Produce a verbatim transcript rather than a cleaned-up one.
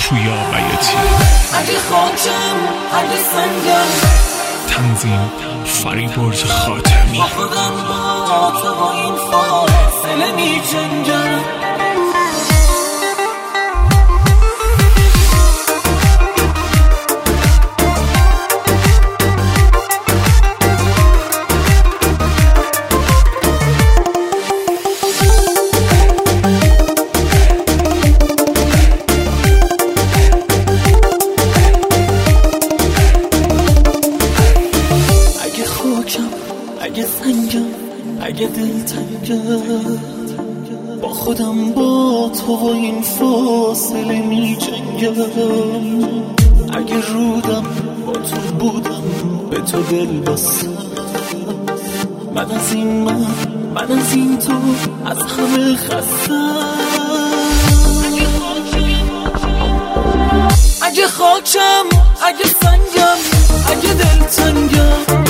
پویا بیاتی. اگه خاکم اگه سنگم، تنظیم فریبرز خاتمی. با خودم با تو با این فاصله می جنگم. اگه سنگم اگه دلتنگم، با خودم با تو این فاصله می جنگم. اگه رودم با تو بودم به تو دل بستم، من از این من من از این تو از همه خستم. اگه خاکم اگه سنگم اگه دلتنگم،